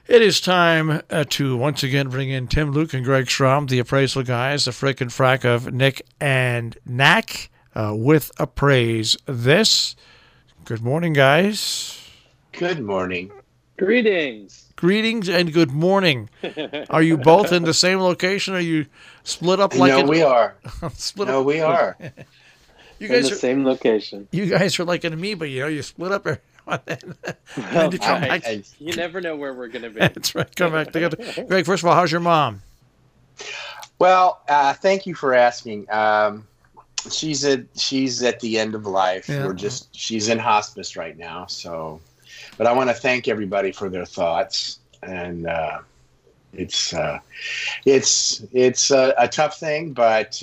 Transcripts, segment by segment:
It is time to once again bring in Tim Luke and Greg Schramm, the appraisal guys, the frick and frack of Nick and Knack, with appraise this. Good morning, guys. Good morning. Greetings. Greetings and good morning. Are you both in the same location? Or are you split up like No, we are. split No, up? we are. You In guys the are same location. you guys are like an amoeba. You split up every now and then. And you come back. You never know where we're going to be. That's right. Come back together. Greg, first of all, how's your mom? Well, thank you for asking. She's at the end of life. Yeah. She's in hospice right now. So, but I want to thank everybody for their thoughts, and it's a tough thing, but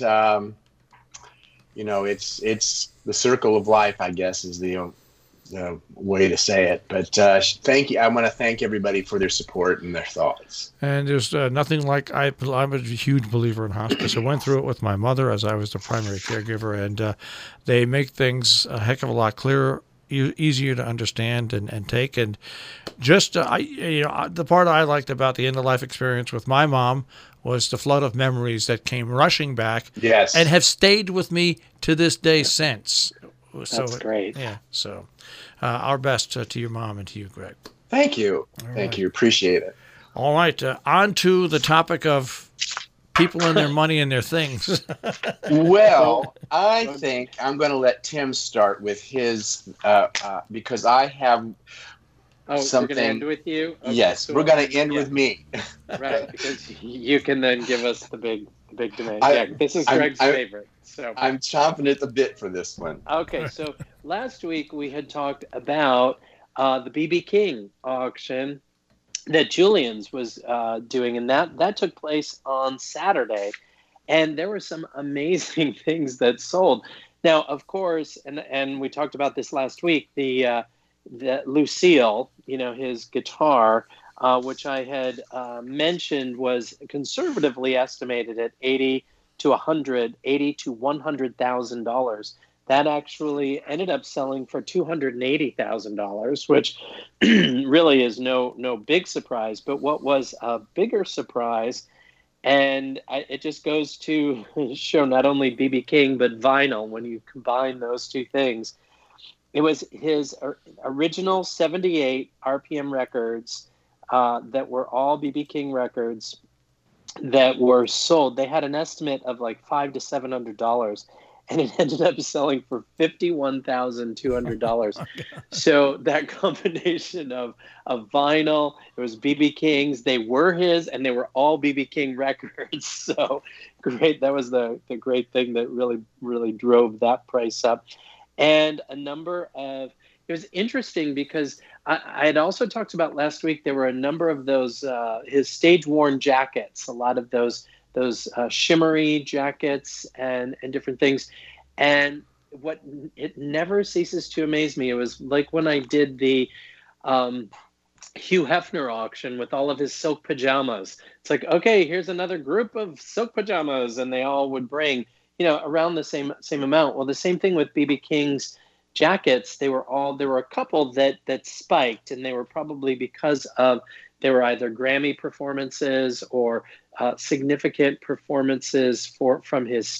it's the circle of life, I guess, is the way to say it. But thank you. I want to thank everybody for their support and their thoughts. And there's nothing like I'm a huge believer in hospice. I went through it with my mother as I was the primary caregiver, and they make things a heck of a lot clearer, easier to understand and take. And just the part I liked about the end of life experience with my mom was the flood of memories that came rushing back, Yes, and have stayed with me to this day since. That's great. Yeah. So, our best to your mom and to you, Greg. thank you. Thank you. Appreciate it. All right. On to the topic of people and their money and their things. Well, I think I'm going to let Tim start with his because I have We're going to end with you? Okay, yes, cool. we're going to end with me. Right, because you can then give us the big demand. This is Greg's favorite. So I'm chomping at the bit for this one. Okay, so last week we had talked about the BB King auction that Julian's was doing, and that took place on Saturday, and there were some amazing things that sold. Now, of course, and we talked about this last week, the Lucille, his guitar, which I had mentioned was conservatively estimated at $80,000 to $100,000. That actually ended up selling for $280,000, which really is no big surprise. But what was a bigger surprise, and it just goes to show not only BB King but vinyl, when you combine those two things, it was his original 78 RPM records that were all BB King records that were sold. They had an estimate of like $500 to $700, and it ended up selling for $51,200. So that combination of vinyl, it was BB King's, they were his, and they were all BB King records. So great. That was the great thing that really drove that price up. And a number of, it was interesting because I had also talked about last week, there were a number of those, his stage-worn jackets, a lot of those shimmery jackets and different things. And what it never ceases to amaze me, it was like when I did the Hugh Hefner auction with all of his silk pajamas. It's like, okay, here's another group of silk pajamas, and they all would bring, around the same amount. Well, the same thing with BB King's jackets. There were a couple that spiked, and they were probably because of, they were either Grammy performances or significant performances from his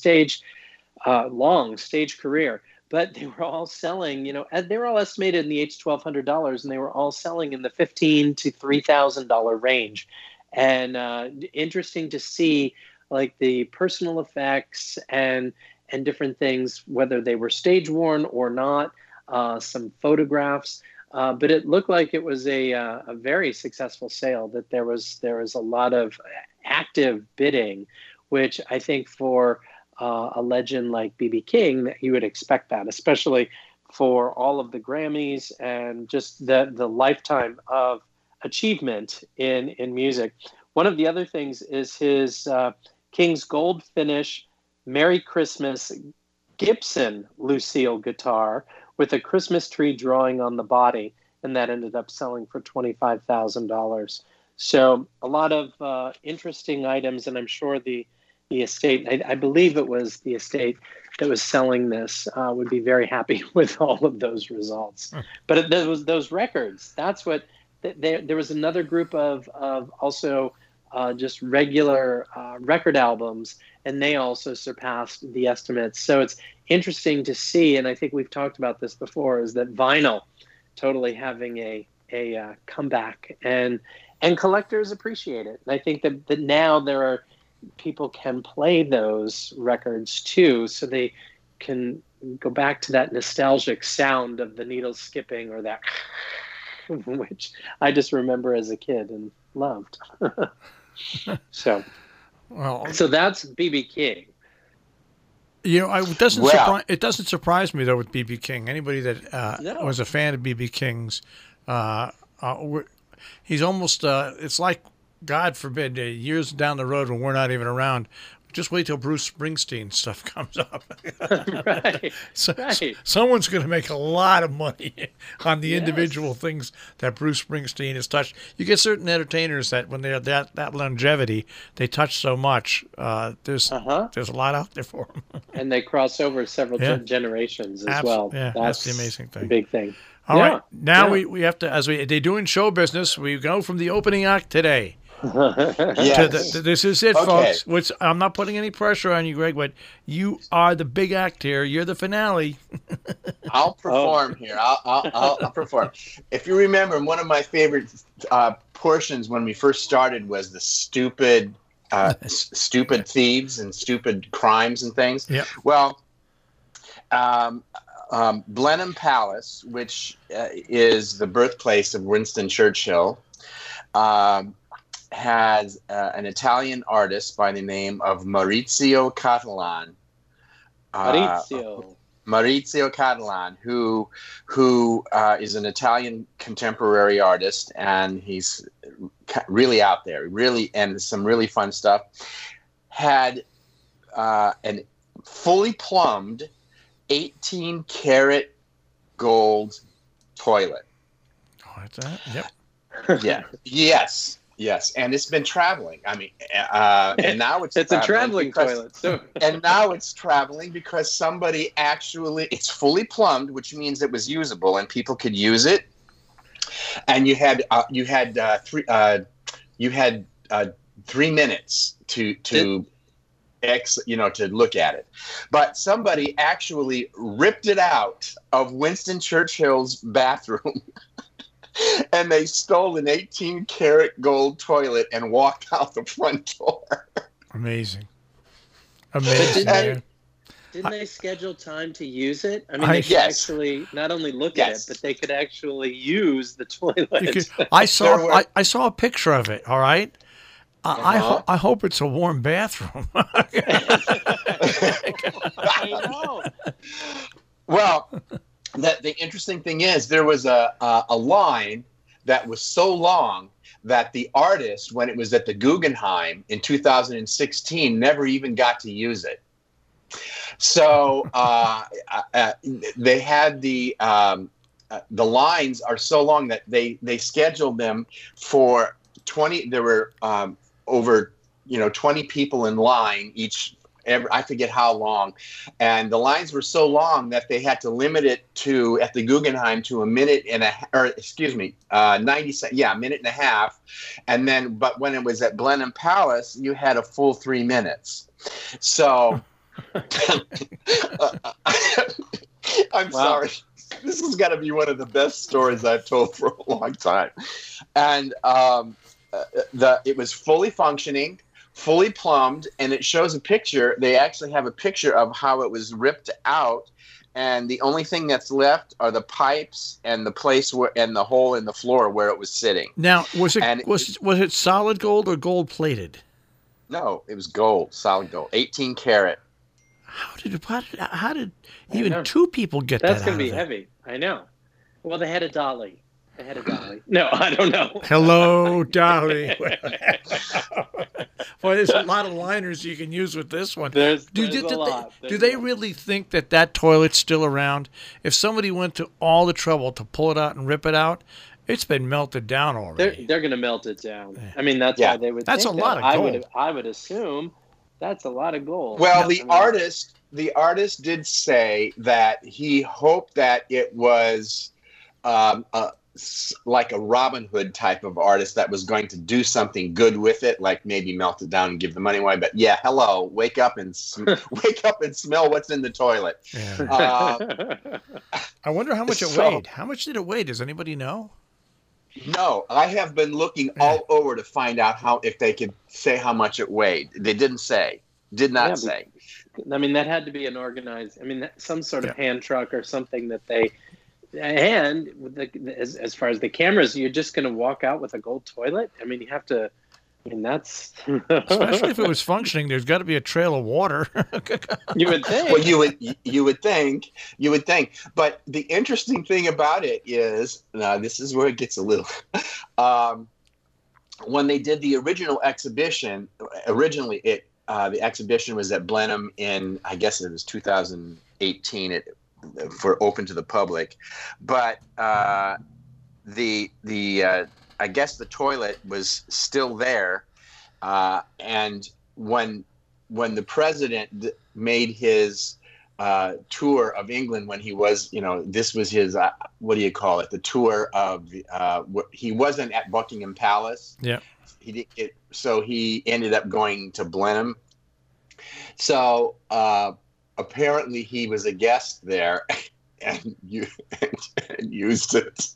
long stage career. But they were all selling, they were all estimated in the $800 to $1,200, and they were all selling in the $1,500 to $3,000 range. And interesting to see, like, the personal effects and different things, whether they were stage worn or not, some photographs. But it looked like it was a very successful sale, that there was a lot of active bidding, which I think for a legend like BB King, that you would expect that, especially for all of the Grammys and just the lifetime of achievement in music. One of the other things is his King's Gold Finish Merry Christmas Gibson Lucille guitar with a Christmas tree drawing on the body, and that ended up selling for $25,000. So a lot of interesting items, and I'm sure the estate, I believe it was the estate that was selling this, would be very happy with all of those results. But those records, that's what there was another group of also just regular record albums, and they also surpassed the estimates. So it's interesting to see, and I think we've talked about this before, is that vinyl totally having a comeback, and collectors appreciate it. And I think that now people can play those records too, so they can go back to that nostalgic sound of the needles skipping, or that which I just remember as a kid and loved. So that's B.B. King. It doesn't surprise me though with B.B. King. Anybody that was a fan of B.B. King's, he's almost. It's like, God forbid, years down the road when we're not even around. Just wait till Bruce Springsteen stuff comes up. Right. Someone's going to make a lot of money on the individual things that Bruce Springsteen has touched. You get certain entertainers that when they're that longevity, they touch so much. There's a lot out there for them. And they cross over several generations as well. Yeah, that's the amazing thing. The big thing. All right. Now we have to, they do in show business, we go from the opening act today. Yes. This is it, folks. Which I'm not putting any pressure on you, Greg, but you are the big act here. You're the finale. I'll perform here. I'll perform. If you remember, one of my favorite portions when we first started was the stupid thieves and stupid crimes and things. Yeah. Well, Blenheim Palace, which is the birthplace of Winston Churchill, has an Italian artist by the name of Maurizio Cattelan. Maurizio Cattelan, who is an Italian contemporary artist, and he's really out there, and some really fun stuff. Had an fully plumbed 18-karat gold toilet. Oh, that's that? Yep. Yeah. Yes, and it's been traveling. I mean, and now it's a traveling toilet. So. And now it's traveling because somebody it's fully plumbed, which means it was usable and people could use it. And you had 3 minutes to look at it. But somebody actually ripped it out of Winston Churchill's bathroom. And they stole an 18-karat gold toilet and walked out the front door. Amazing. Didn't they schedule time to use it? I mean, they could actually not only look at it, but they could actually use the toilet. I saw a picture of it. All right. I hope it's a warm bathroom. I know. Well. The interesting thing is there was a line that was so long that the artist, when it was at the Guggenheim in 2016, never even got to use it. So they had the lines are so long that they scheduled them for 20. There were over 20 people in line each. I forget how long, and the lines were so long that they had to limit it at the Guggenheim to a minute and 90 seconds. Yeah, a minute and a half, and then but when it was at Blenheim Palace, you had a full 3 minutes. So, I'm sorry. This has got to be one of the best stories I've told for a long time, and it was fully functioning. Fully plumbed, and it shows a picture. They actually have a picture of how it was ripped out, and the only thing that's left are the pipes and the place and the hole in the floor where it was sitting. Now, was it solid gold or gold plated? No, it was gold, solid gold, 18 karat. How did even two people get that? That's going to be heavy. I know. Well, they had a dolly. No, I don't know. Hello, Dolly. Boy, there's a lot of liners you can use with this one. Do they really think that toilet's still around? If somebody went to all the trouble to pull it out and rip it out, it's been melted down already. They're going to melt it down. I mean, that's why they would. That's think a lot of gold. I would assume that's a lot of gold. Well, the artist did say that he hoped that it was like a Robin Hood type of artist that was going to do something good with it, like maybe melt it down and give the money away. But yeah, hello, wake up and wake up and smell what's in the toilet. Yeah. I wonder how much it weighed. How much did it weigh? Does anybody know? No, I have been looking all over to find out if they could say how much it weighed. They didn't say. Did not say. I mean, that had to be an organized. I mean, some sort of hand truck or something that they. And as far as the cameras, you're just going to walk out with a gold toilet? I mean, you have to. I mean, that's especially if it was functioning. There's got to be a trail of water. You would think. Well, you would think. But the interesting thing about it is, this is where it gets a little. When they did the original exhibition, the exhibition was at Blenheim in, I guess it was 2018. For open to the public, but I guess the toilet was still there, and when the president made his tour of England, when he was, this was his what do you call it? The tour of he wasn't at Buckingham Palace. Yeah, so he ended up going to Blenheim. So. Apparently, he was a guest there, and used it.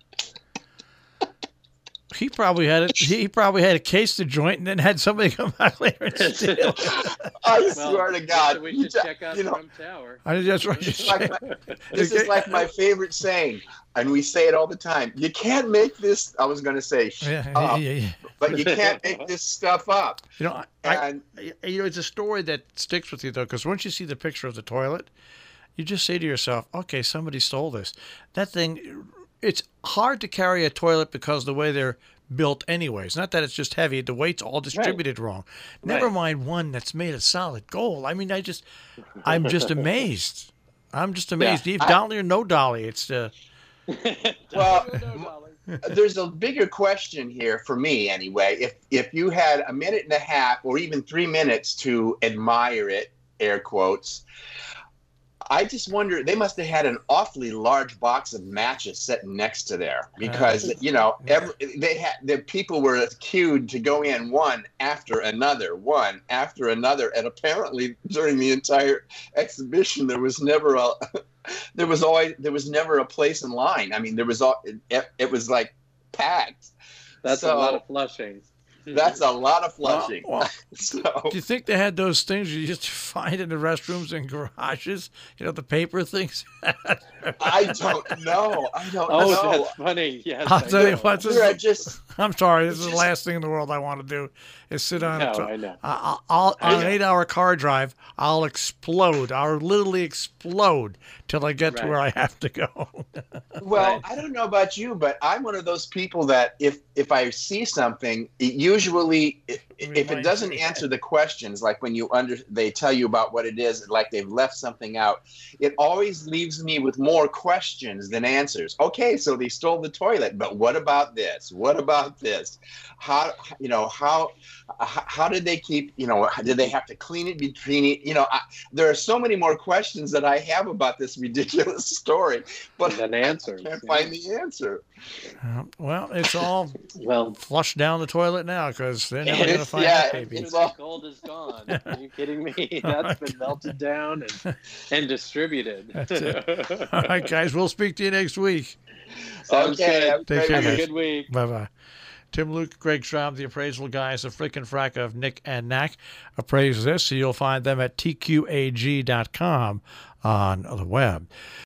He probably had it. He probably had a case the joint, and then had somebody come back later and steal it. I swear to God, we should check out Trump Tower. That's right. This is like my favorite saying, and we say it all the time. You can't make this. I was going to say, but you can't make this stuff up. It's a story that sticks with you though, because once you see the picture of the toilet, you just say to yourself, "Okay, somebody stole this." That thing. It's hard to carry a toilet because the way they're built anyways. Not that it's just heavy. The weight's all distributed wrong. Never mind one that's made of solid gold. I mean, I'm just amazed. I'm just amazed. Yeah, dolly or no dolly, it's well, there's a bigger question here for me anyway. If you had a minute and a half or even 3 minutes to admire it, air quotes, I just wonder, they must have had an awfully large box of matches sitting next to there, because the people were queued to go in one after another, and apparently during the entire exhibition there was never a place in line. I mean, it was like packed. That's a lot of flushing. That's a lot of flushing. Well, do you think they had those things you used to find in the restrooms and garages? The paper things? I don't know. Oh, that's funny. Yes, I'll tell you what. I'm sorry. This is the last thing in the world I want to do is sit on I know. On an 8-hour car drive, I'll explode. I'll literally explode till I get to where I have to go. Well, I don't know about you, but I'm one of those people that if I see something, usually if it doesn't answer the questions, like when they tell you about what it is, like they've left something out, it always leaves me with more questions than answers. Okay, so they stole the toilet, but what about this? What about this? How did they keep, did they have to clean it between it? There are so many more questions that I have about this ridiculous story, but an answer. I can't find the answer. Well, it's all flushed down the toilet now, because they're never going to find that baby. It's all gold is gone. Are you kidding me? That's been melted down and distributed. That's it. All right, guys, we'll speak to you next week. Sounds good. Take care, Have a good week. Bye-bye. Tim Luke, Greg Schraub, the appraisal guys, the frickin' frack of Nick and Knack, appraise this. So you'll find them at tqag.com on the web.